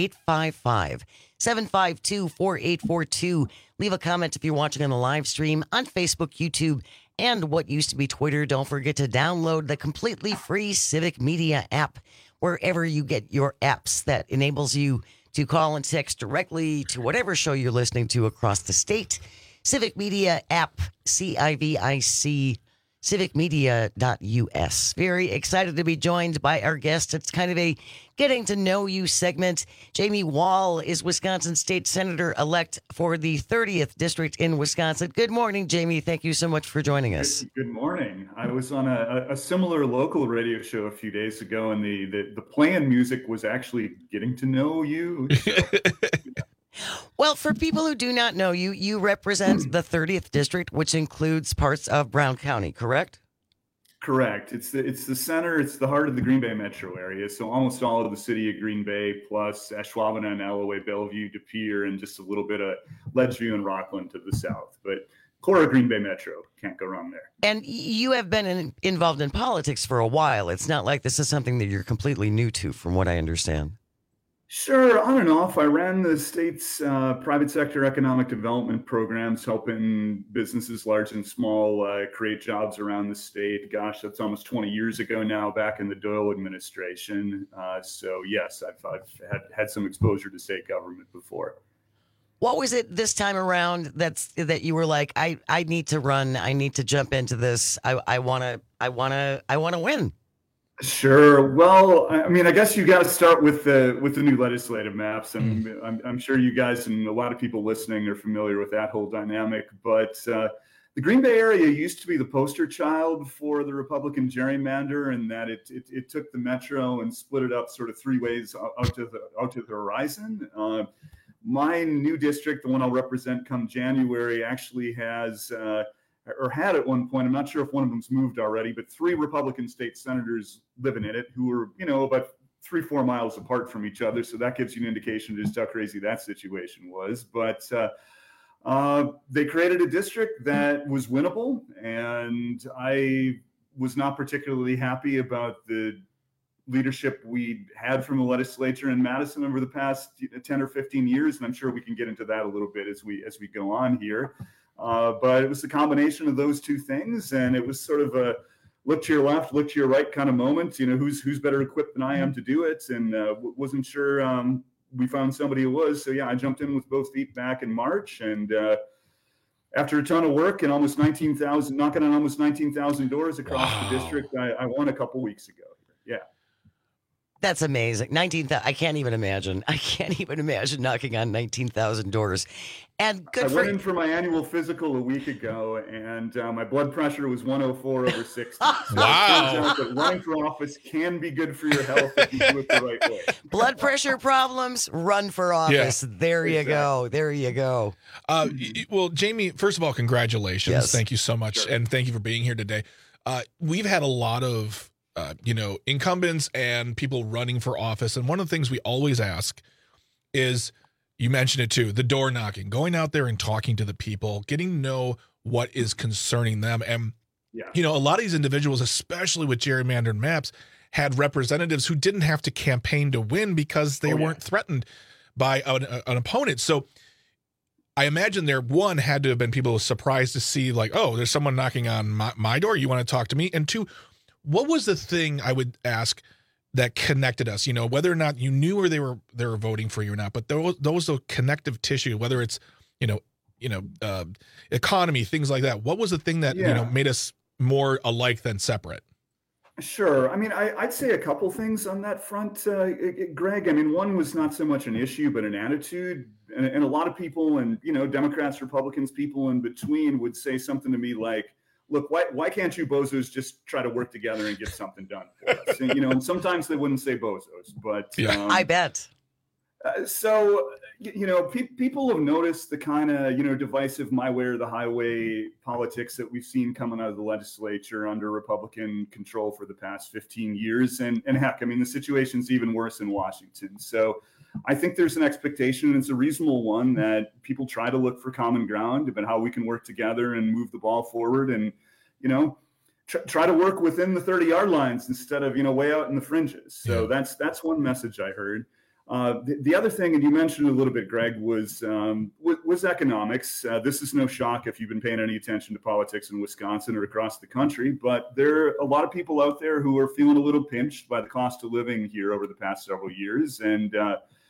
855-752-4842. Leave a comment if you're watching on the live stream on Facebook, YouTube, and what used to be Twitter. Don't forget to download the completely free Civic Media app wherever you get your apps that enables you to call and text directly to whatever show you're listening to across the state. Civic Media app, CIVIC, civicmedia.us. Very excited to be joined by our guest. It's kind of a getting to know you segment. Jamie Wall is Wisconsin State Senator-elect for the 30th District in Wisconsin. Good morning, Jamie. Thank you so much for joining us. Good morning. I was on a similar local radio show a few days ago, and the play-in music was actually getting to know you. So. Well, for people who do not know you, you represent the 30th District, which includes parts of Brown County, correct? Correct. It's the center. It's the heart of the Green Bay metro area. So almost all of the city of Green Bay, plus Ashwaubenon, Alloway, Bellevue, De Pere, and just a little bit of Ledgeview and Rockland to the south. But core of Green Bay metro, can't go wrong there. And you have been involved in politics for a while. It's not like this is something that you're completely new to, from what I understand. Sure, on and off. I ran the state's private sector economic development programs, helping businesses large and small create jobs around the state. Gosh, that's almost 20 years ago now, back in the Doyle administration. So yes, I've had some exposure to state government before. What was it this time around that you were like, I need to run, I need to jump into this, I wanna win? Sure. Well, I mean, I guess you got to start with the new legislative maps, and I'm sure you guys and a lot of people listening are familiar with that whole dynamic. But the Green Bay area used to be the poster child for the Republican gerrymander, in that it took the metro and split it up sort of three ways out to the horizon. My new district, the one I'll represent come January, actually has. Or had at one point, I'm not sure if one of them's moved already, but 3 Republican state senators living in it who are, about 3-4 miles apart from each other. So that gives you an indication of just how crazy that situation was. But they created a district that was winnable, and I was not particularly happy about the leadership we had from the legislature in Madison over the past 10 or 15 years. And I'm sure we can get into that a little bit as we go on here. But it was the combination of those two things, and it was sort of a look to your left, look to your right kind of moment. Who's better equipped than I am to do it, and wasn't sure. We found somebody who was. So yeah, I jumped in with both feet back in March, and after a ton of work and knocking on almost 19,000 doors across the district, I won a couple weeks ago. Yeah. That's amazing. 19,000. I can't even imagine. Knocking on 19,000 doors. And I went in for my annual physical a week ago, and my blood pressure was 104/60. So wow. Running for office can be good for your health if you do it the right way. Blood pressure problems, run for office. Yeah. There you go. There you go. Well, Jamie, first of all, congratulations. Yes. Thank you so much. Sure. And thank you for being here today. We've had a lot of incumbents and people running for office. And one of the things we always ask is, you mentioned it too, the door knocking, going out there and talking to the people, getting to know what is concerning them. And, a lot of these individuals, especially with gerrymandered maps, had representatives who didn't have to campaign to win because they weren't threatened by an opponent. So I imagine there, one, had to have been people surprised to see, like, oh, there's someone knocking on my door. You want to talk to me? And two, what was the thing, I would ask, that connected us? Whether or not you knew or they were voting for you or not, but those connective tissue, whether it's economy, things like that. What was the thing that made us more alike than separate? Sure. I mean, I'd say a couple things on that front, Greg. I mean, one was not so much an issue, but an attitude. And a lot of people, and Democrats, Republicans, people in between, would say something to me like, look, why can't you bozos just try to work together and get something done for us? And, and sometimes they wouldn't say bozos, but I bet. So, people have noticed the kind of, divisive my way or the highway politics that we've seen coming out of the legislature under Republican control for the past 15 years. And heck, I mean, the situation's even worse in Washington. So I think there's an expectation, and it's a reasonable one, that people try to look for common ground about how we can work together and move the ball forward and, try to work within the 30-yard lines instead of, way out in the fringes. So that's one message I heard. The other thing, and you mentioned it a little bit, Greg, was economics. This is no shock if you've been paying any attention to politics in Wisconsin or across the country, but there are a lot of people out there who are feeling a little pinched by the cost of living here over the past several years. And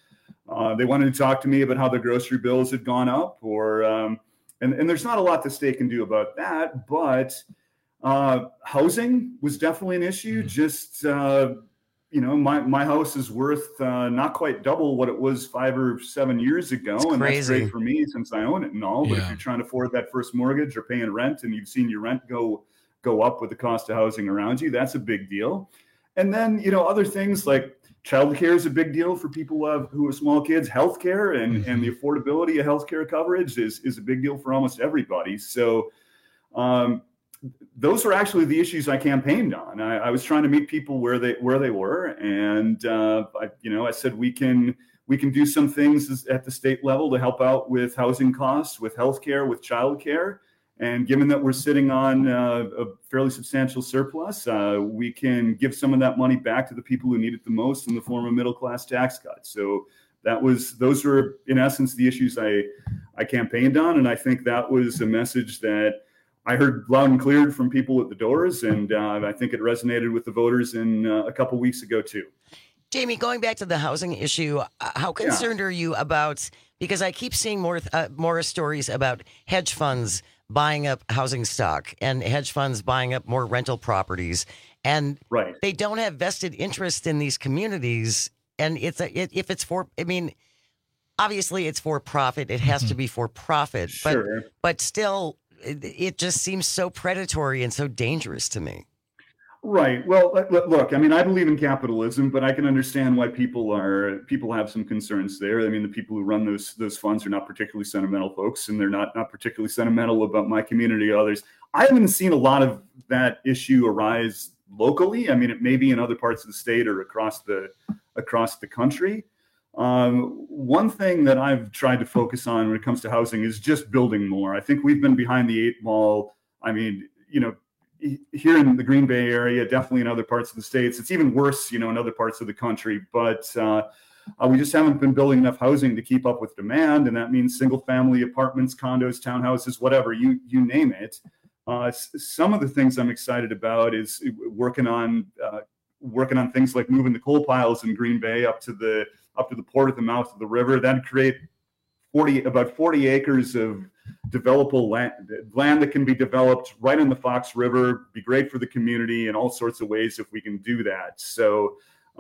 They wanted to talk to me about how their grocery bills had gone up, or and there's not a lot the state can do about that, but housing was definitely an issue. Just my house is worth not quite double what it was 5 or 7 years ago, and that's great for me since I own it and all. But if you're trying to afford that first mortgage or paying rent, and you've seen your rent go up with the cost of housing around you, that's a big deal. And then other things like childcare is a big deal for people who have small kids. Healthcare and the affordability of healthcare coverage is a big deal for almost everybody. So those were actually the issues I campaigned on. I was trying to meet people where they were, and I said we can do some things at the state level to help out with housing costs, with healthcare, with childcare. And given that we're sitting on a fairly substantial surplus, we can give some of that money back to the people who need it the most in the form of middle-class tax cuts. So those were, in essence, the issues I campaigned on. And I think that was a message that I heard loud and clear from people at the doors. And I think it resonated with the voters in a couple weeks ago, too. Jamie, going back to the housing issue, how concerned are you about, because I keep seeing more stories about hedge funds buying up housing stock and hedge funds buying up more rental properties, and they don't have vested interest in these communities. And obviously it's for profit. It has to be for profit, but still it just seems so predatory and so dangerous to me. Right. Well, look, I mean, I believe in capitalism, but I can understand why people have some concerns there. I mean, the people who run those funds are not particularly sentimental folks, and they're not particularly sentimental about my community or others. I haven't seen a lot of that issue arise locally. I mean, it may be in other parts of the state or across the country. One thing that I've tried to focus on when it comes to housing is just building more. I think we've been behind the 8 ball. I mean, here in the Green Bay area, definitely in other parts of the states. It's even worse, in other parts of the country. But we just haven't been building enough housing to keep up with demand, and that means single-family apartments, condos, townhouses, whatever, you name it. Some of the things I'm excited about is working on things like moving the coal piles in Green Bay up to the port at the mouth of the river. That'd create about 40 acres of developable land that can be developed right in the Fox River. Be great for the community in all sorts of ways if we can do that. So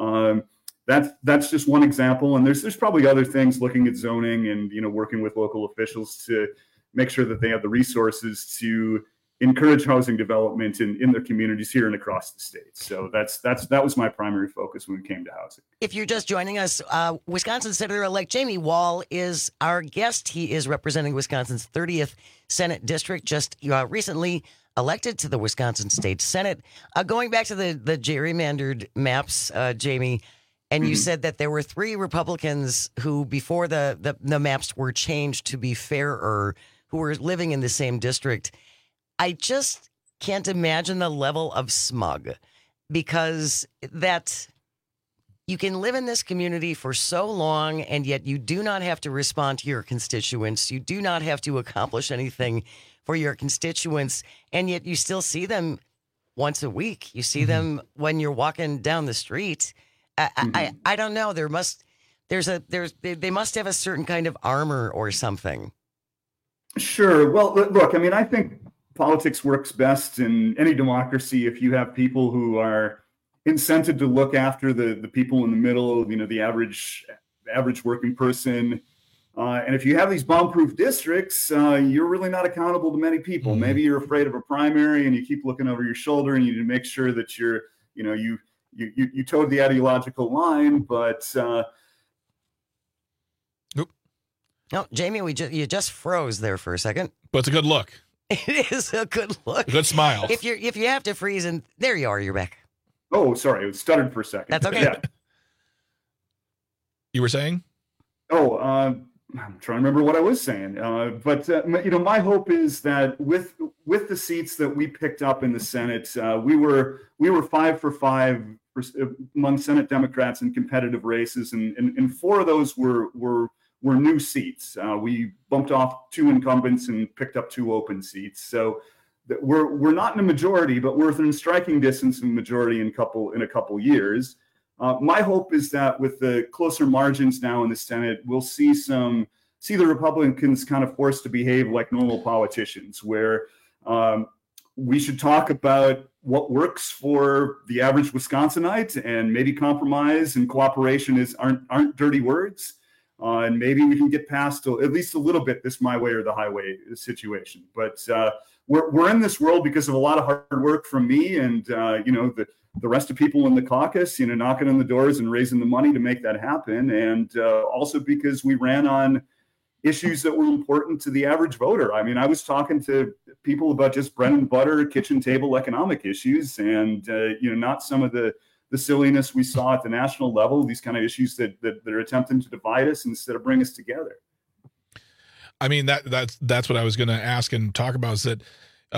that's just one example, and there's probably other things, looking at zoning and working with local officials to make sure that they have the resources to encourage housing development in their communities here and across the state. So that was my primary focus when it came to housing. If you're just joining us, Wisconsin Senator-elect Jamie Wall is our guest. He is representing Wisconsin's 30th Senate District, just recently elected to the Wisconsin State Senate. Going back to the gerrymandered maps, Jamie, and you said that there were 3 Republicans who, before the maps were changed to be fairer, who were living in the same district. I just can't imagine the level of smug, because that you can live in this community for so long, and yet you do not have to respond to your constituents. You do not have to accomplish anything for your constituents, and yet you still see them once a week. You see them when you're walking down the street. I don't know. They must have a certain kind of armor or something. Sure. Well, look, I mean, I think politics works best in any democracy if you have people who are incented to look after the people in the middle, the average working person. And if you have these bomb-proof districts, you're really not accountable to many people. Maybe you're afraid of a primary and you keep looking over your shoulder, and you need to make sure that you towed the ideological line. But no, Jamie, you just froze there for a second. But it's a good look. It is a good look. A good smile. If you have to freeze, and there you are, you're back. Oh, sorry, it stuttered for a second. That's okay. Yeah. You were saying? Oh, I'm trying to remember what I was saying. But my hope is that with the seats that we picked up in the Senate, we were 5 for 5 among Senate Democrats in competitive races, and 4 of those were new seats. We bumped off 2 incumbents and picked up 2 open seats. So we're not in a majority, but we're within striking distance of a majority in a couple years. My hope is that with the closer margins now in the Senate, we'll see the Republicans kind of forced to behave like normal politicians, where we should talk about what works for the average Wisconsinite, and maybe compromise and cooperation aren't dirty words. And maybe we can get past at least a little bit this my way or the highway situation. But we're in this world because of a lot of hard work from me and the rest of people in the caucus, knocking on the doors and raising the money to make that happen, and also because we ran on issues that were important to the average voter. I mean, I was talking to people about just bread and butter, kitchen table economic issues, and not some of the silliness we saw at the national level. These kind of issues that are attempting to divide us instead of bring us together. I mean, that's what I was going to ask and talk about, is that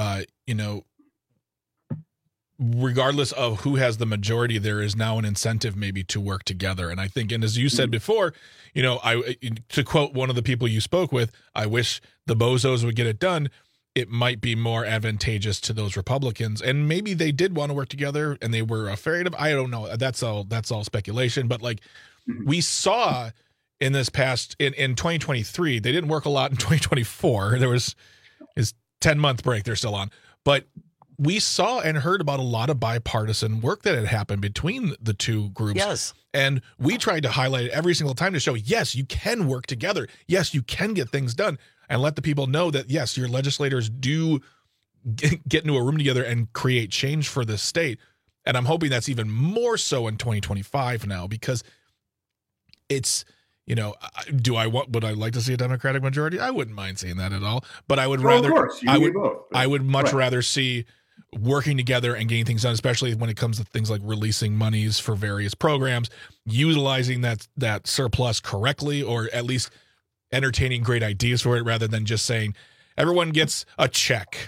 regardless of who has the majority, there is now an incentive maybe to work together. And I think, and as you said before, to quote one of the people you spoke with, I wish the bozos would get it done. It might be more advantageous to those Republicans, and maybe they did want to work together and they were afraid of, I don't know. That's all speculation. But like we saw in this past, in 2023, they didn't work a lot in 2024. There was his 10-month break they're still on, but we saw and heard about a lot of bipartisan work that had happened between the two groups. Yes. And we tried to highlight it every single time to show, yes, you can work together. Yes, you can get things done, and let the people know that, yes, your legislators do get into a room together and create change for this state. And I'm hoping that's even more so in 2025 now, because it's, would I like to see a Democratic majority? I wouldn't mind seeing that at all, but I would rather, I would much rather see working together and getting things done, especially when it comes to things like releasing monies for various programs, utilizing that surplus correctly, or at least entertaining great ideas for it, rather than just saying everyone gets a check.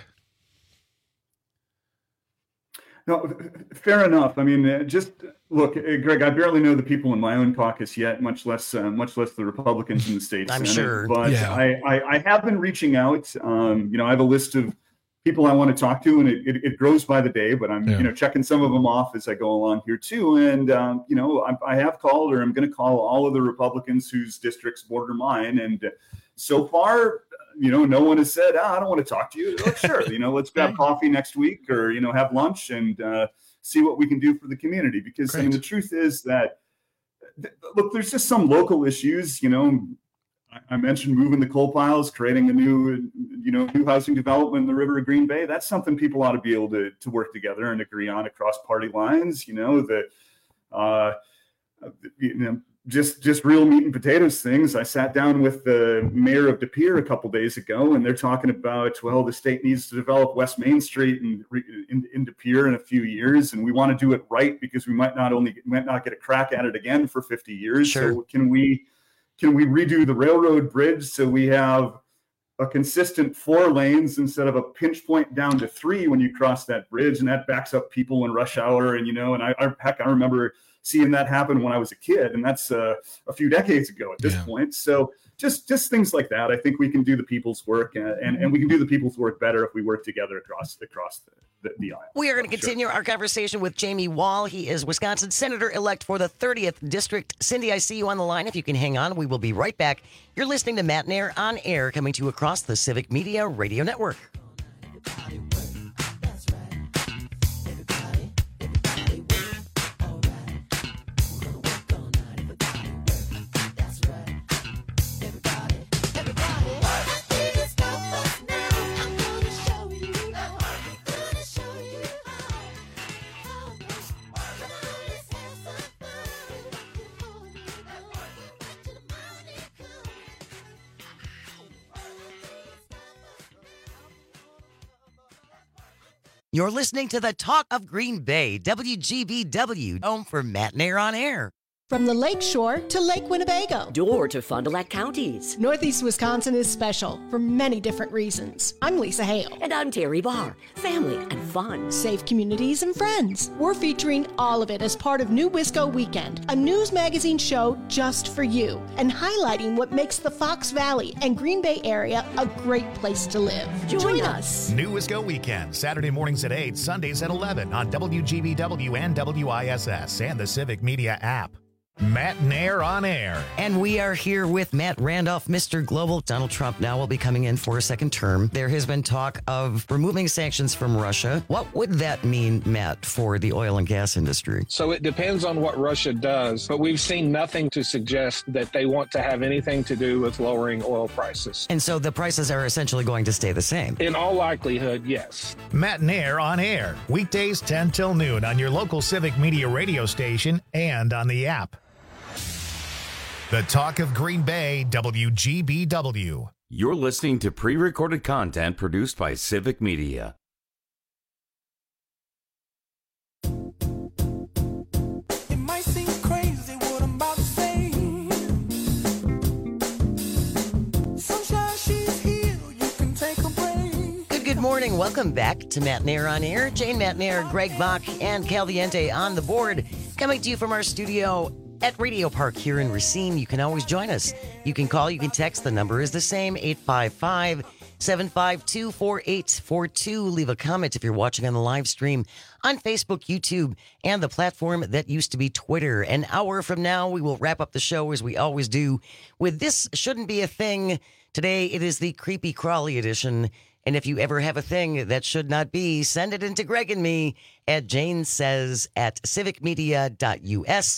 No, fair enough. I mean, just look, Greg, I barely know the people in my own caucus yet, much less the Republicans in the state I'm Senate. sure. But Yeah. I have been reaching out. I have a list of people I want to talk to, and it grows by the day, but I'm, checking some of them off as I go along here too. And, I have called, or I'm going to call all of the Republicans whose districts border mine. And so far, no one has said, I don't want to talk to you. Like, sure. Let's grab coffee next week, or, have lunch and see what we can do for the community. Because the truth is that, look, there's just some local issues, I mentioned moving the coal piles, creating a new housing development in the River of Green Bay. That's something people ought to be able to work together and agree on across party lines. Just real meat and potatoes things. I sat down with the mayor of De Pere a couple days ago, and they're talking about, well, the state needs to develop West Main Street in De Pere in a few years, and we want to do it right because we might not get a crack at it again for 50 years. Sure. So can we redo the railroad bridge so we have a consistent 4 lanes instead of a pinch point down to 3 when you cross that bridge, and that backs up people in rush hour. And, I remember seeing that happen when I was a kid, and that's a few decades ago at this point. So just things like that. I think we can do the people's work, and we can do the people's work better if we work together across the aisle. We are going to continue our conversation with Jamie Wall. He is Wisconsin Senator-elect for the 30th District. Cindy, I see you on the line. If you can hang on, we will be right back. You're listening to Matt Nair on Air, coming to you across the Civic Media Radio Network. You're listening to the Talk of Green Bay, WGBW, home for Matt Nair on Air. From the Lake Shore to Lake Winnebago. Door to Fond du Lac counties. Northeast Wisconsin is special for many different reasons. I'm Lisa Hale. And I'm Terry Barr. Family and fun. Safe communities and friends. We're featuring all of it as part of New Wisco Weekend, a news magazine show just for you, and highlighting what makes the Fox Valley and Green Bay area a great place to live. Join us. New Wisco Weekend, Saturday mornings at 8, Sundays at 11 on WGBW and WISS and the Civic Media app. Matt Nair on air. And we are here with Matt Randolph, Mr. Global. Donald Trump now will be coming in for a second term. There has been talk of removing sanctions from Russia. What would that mean, Matt, for the oil and gas industry? So it depends on what Russia does, but we've seen nothing to suggest that they want to have anything to do with lowering oil prices. And so the prices are essentially going to stay the same? In all likelihood, yes. Matt Nair on air. Weekdays 10 till noon on your local Civic Media radio station and on the app. The Talk of Green Bay, WGBW. You're listening to pre-recorded content produced by Civic Media. It might seem crazy what I'm about to say. Sunshine, she's here. You can take a break. Good morning. Welcome back to Matt Nair on air. Jane Matt Nair, Greg Bach, and Caliente on the board. Coming to you from our studio at Radio Park here in Racine. You can always join us. You can call, you can text. The number is the same, 855-752-4842. Leave a comment if you're watching on the live stream on Facebook, YouTube, and the platform that used to be Twitter. An hour from now, we will wrap up the show as we always do with This Shouldn't Be a Thing. Today, it is the Creepy Crawly edition. And if you ever have a thing that should not be, send it into Greg and me at janesays@civicmedia.us.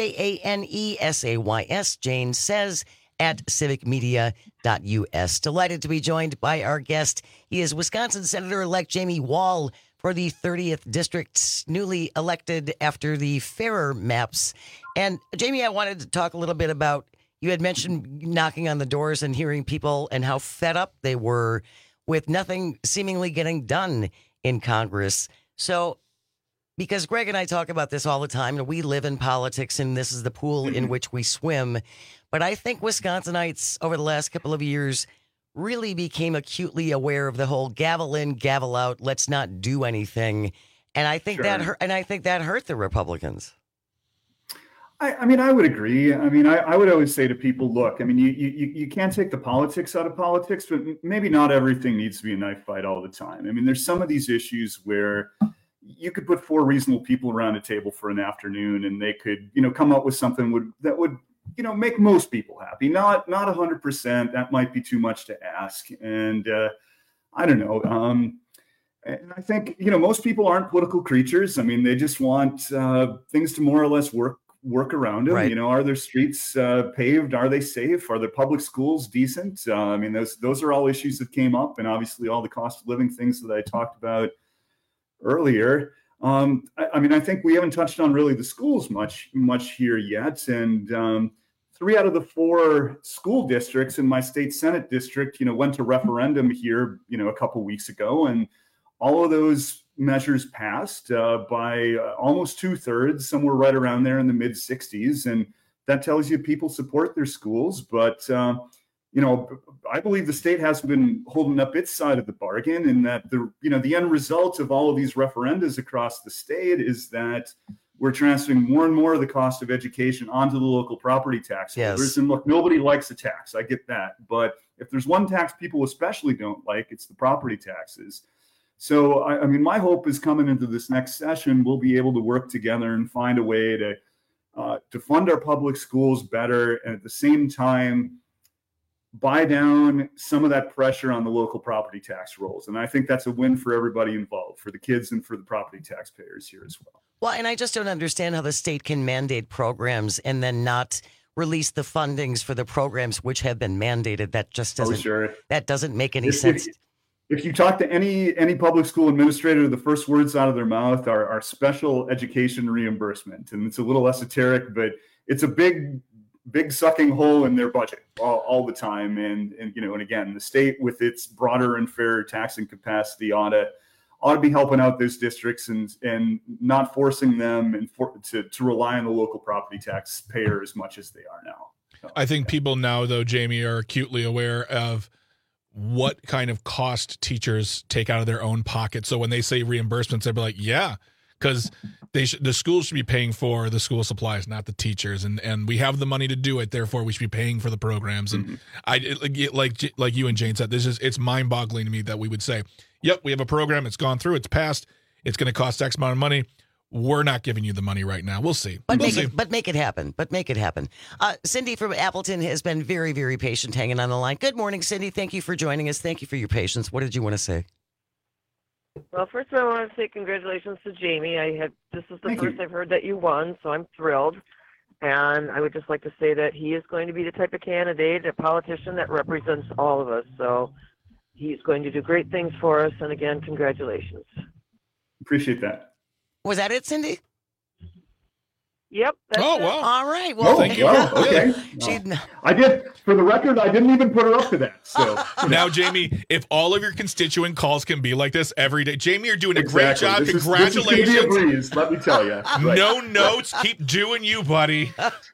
JANESAYS, Jane Says, at civicmedia.us. Delighted to be joined by our guest. He is Wisconsin Senator-elect Jamie Wall for the 30th District, newly elected after the fairer maps. And Jamie, I wanted to talk a little bit about, you had mentioned knocking on the doors and hearing people and how fed up they were with nothing seemingly getting done in Congress. So, because Greg and I talk about this all the time, and we live in politics, and this is the pool in which we swim. But I think Wisconsinites over the last couple of years really became acutely aware of the whole gavel in, gavel out, let's not do anything. And I think that hurt the Republicans. I mean, I would agree. I mean, I would always say to people, look, I mean, you can't take the politics out of politics, but maybe not everything needs to be a knife fight all the time. I mean, there's some of these issues where you could put four reasonable people around a table for an afternoon and they could, come up with something that would make most people happy. Not 100%. That might be too much to ask. And I don't know. And I think, most people aren't political creatures. I mean, they just want things to more or less work around them. Right. Are their streets paved? Are they safe? Are their public schools decent? I mean, those are all issues that came up, and obviously all the cost of living things that I talked about earlier. I mean, I think we haven't touched on really the schools much here yet. And 3 out of the 4 school districts in my state Senate district, went to referendum here, a couple weeks ago, and all of those measures passed by almost 2/3, somewhere right around there in the mid 60s. And that tells you people support their schools. But, I believe the state has been holding up its side of the bargain, and that the end result of all of these referendums across the state is that we're transferring more and more of the cost of education onto the local property tax holders. Yes. And look, nobody likes a tax. I get that. But if there's one tax people especially don't like, it's the property taxes. So, I mean, my hope is coming into this next session, we'll be able to work together and find a way to fund our public schools better, and at the same time, buy down some of that pressure on the local property tax rolls. And I think that's a win for everybody involved, for the kids and for the property taxpayers here as well. Well, and I just don't understand how the state can mandate programs and then not release the fundings for the programs which have been mandated. That just doesn't, that doesn't make any sense. If you talk to any public school administrator, the first words out of their mouth are special education reimbursement. And it's a little esoteric, but it's a big sucking hole in their budget all the time. And again, the state with its broader and fairer taxing capacity ought ought to be helping out those districts and not forcing them to rely on the local property tax payer as much as they are now. So, I think people now, though, Jamie, are acutely aware of what kind of cost teachers take out of their own pocket. So when they say reimbursements, they'll be like, yeah, because the schools should be paying for the school supplies, not the teachers. And we have the money to do it. Therefore, we should be paying for the programs. And like you and Jane said, it's mind boggling to me that we would say, yep, we have a program. It's gone through. It's passed. It's going to cost X amount of money. We're not giving you the money right now. We'll see. But make it happen. Cindy from Appleton has been very, very patient hanging on the line. Good morning, Cindy. Thank you for joining us. Thank you for your patience. What did you want to say? Well, first of all, I want to say congratulations to Jamie. This is the first I've heard that you won, so I'm thrilled. And I would just like to say that he is going to be the type of candidate, a politician that represents all of us. So he's going to do great things for us. And again, congratulations. Appreciate that. Was that it, Cindy? Yep. Wow. All right. Well, thank you. Wow, okay. I did, for the record, I didn't even put her up to that. So now, Jamie, if all of your constituent calls can be like this every day, Jamie, you're doing a great job. Congratulations. This is gonna be a breeze, let me tell you. Right. No notes. Keep doing you, buddy.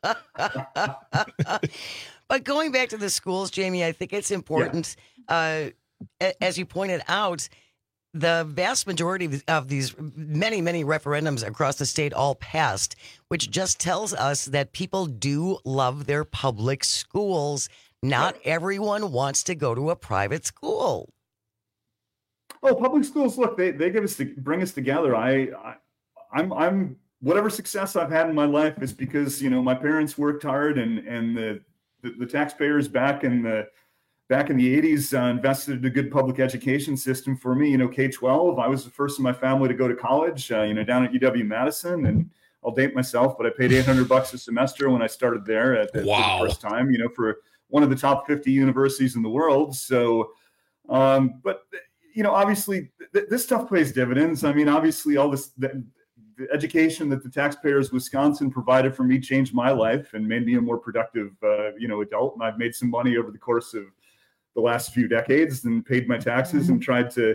But going back to the schools, Jamie, I think it's important, as you pointed out, the vast majority of these many, many referendums across the state all passed, which just tells us that people do love their public schools. Not everyone wants to go to a private school. Oh, public schools, look, they bring us together. I'm whatever success I've had in my life is because, my parents worked hard and the taxpayers back in the 80s invested in a good public education system for me. K-12, I was the first in my family to go to college, down at UW-Madison. And I'll date myself, but I paid $800 a semester when I started there for the first time, for one of the top 50 universities in the world. So, but obviously this stuff pays dividends. I mean, obviously all this, the education that the taxpayers of Wisconsin provided for me changed my life and made me a more productive, adult. And I've made some money over the course of the last few decades and paid my taxes and tried to,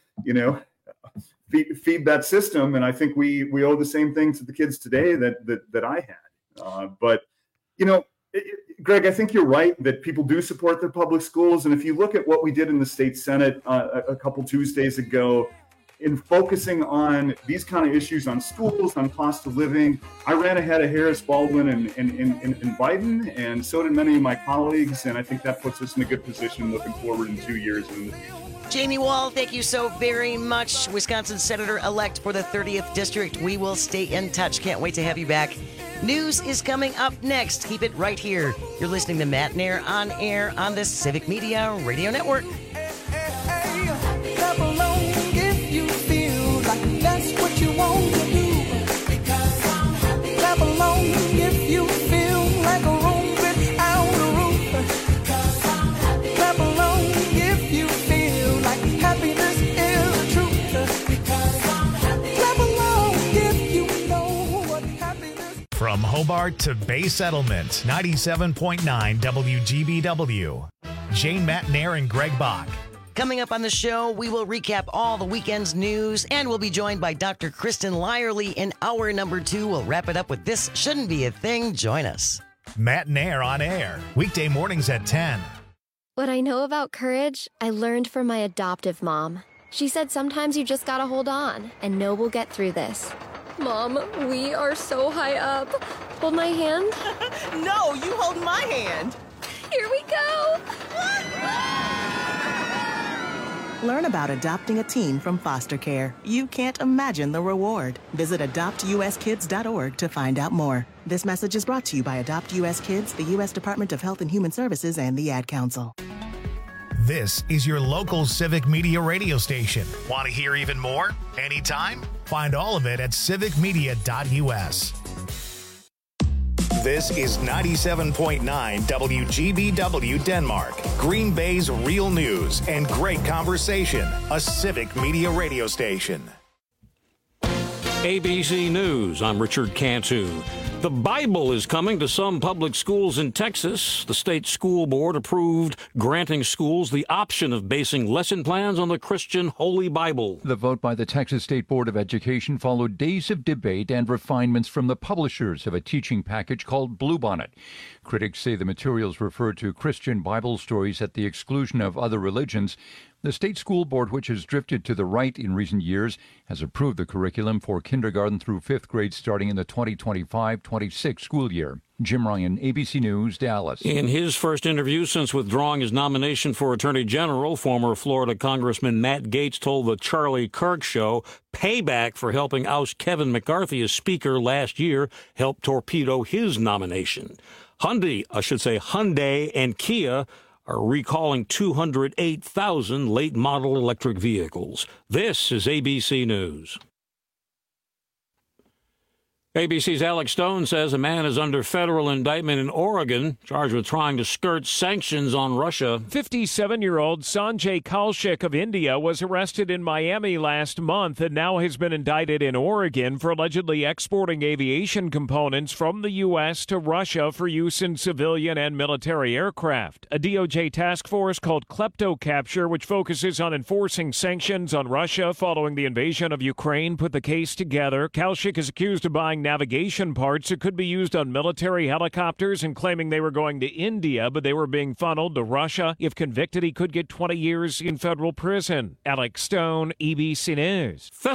feed that system. And I think we owe the same thing to the kids today that I had. But, Greg, I think you're right that people do support their public schools. And if you look at what we did in the state Senate a couple Tuesdays ago, in focusing on these kind of issues on schools, on cost of living, I ran ahead of Harris, Baldwin, and Biden, and so did many of my colleagues. And I think that puts us in a good position looking forward in 2 years. Jamie Wall, thank you so very much. Wisconsin Senator-elect for the 30th District. We will stay in touch. Can't wait to have you back. News is coming up next. Keep it right here. You're listening to Matt Nair on air on the Civic Media Radio Network. Clap along if you feel like that's what you want to do. Because I'm happy. Clap along if you feel like a room without a roof. Because I'm happy. Clap along if you feel like happiness is the truth. Because I'm happy. Clap along if you know what happiness is. From Hobart to Bay Settlement, 97.9 WGBW. Jane, Matt Nair, and Greg Bach. Coming up on the show, we will recap all the weekend's news, and we'll be joined by Dr. Kristen Lyerly in hour number 2. We'll wrap it up with This Shouldn't Be a Thing. Join us. Matt Nair on air, weekday mornings at 10. What I know about courage, I learned from my adoptive mom. She said sometimes you just gotta hold on and know we'll get through this. Mom, we are so high up. Hold my hand. No, you hold my hand. Here we go. Learn about adopting a teen from foster care. You can't imagine the reward. Visit adoptuskids.org to find out more. This message is brought to you by Adopt U.S. Kids, the U.S. Department of Health and Human Services, and the Ad Council. This is your local Civic Media radio station. Want to hear even more? Anytime? Find all of it at civicmedia.us. This is 97.9 WGBW Denmark, Green Bay's real news and great conversation, a Civic Media radio station. ABC News, I'm Richard Cantu. The Bible is coming to some public schools in Texas. The state school board approved granting schools the option of basing lesson plans on the Christian Holy Bible. The vote by the Texas State Board of Education followed days of debate and refinements from the publishers of a teaching package called Bluebonnet. Critics say the materials refer to Christian Bible stories at the exclusion of other religions. The state school board, which has drifted to the right in recent years, has approved the curriculum for kindergarten through fifth grade starting in the 2025-26 school year. Jim Ryan, ABC News, Dallas. In his first interview since withdrawing his nomination for Attorney General, former Florida Congressman Matt Gaetz told the Charlie Kirk Show payback for helping oust Kevin McCarthy as Speaker last year helped torpedo his nomination. Hyundai and Kia are recalling 208,000 late model electric vehicles. This is ABC News. ABC's Alex Stone says a man is under federal indictment in Oregon, charged with trying to skirt sanctions on Russia. 57-year-old Sanjay Kaushik of India was arrested in Miami last month and now has been indicted in Oregon for allegedly exporting aviation components from the U.S. to Russia for use in civilian and military aircraft. A DOJ task force called KleptoCapture, which focuses on enforcing sanctions on Russia following the invasion of Ukraine, put the case together. Kaushik is accused of buying navigation parts that could be used on military helicopters and claiming they were going to India, but they were being funneled to Russia. If convicted, he could get 20 years in federal prison. Alex Stone, ABC News.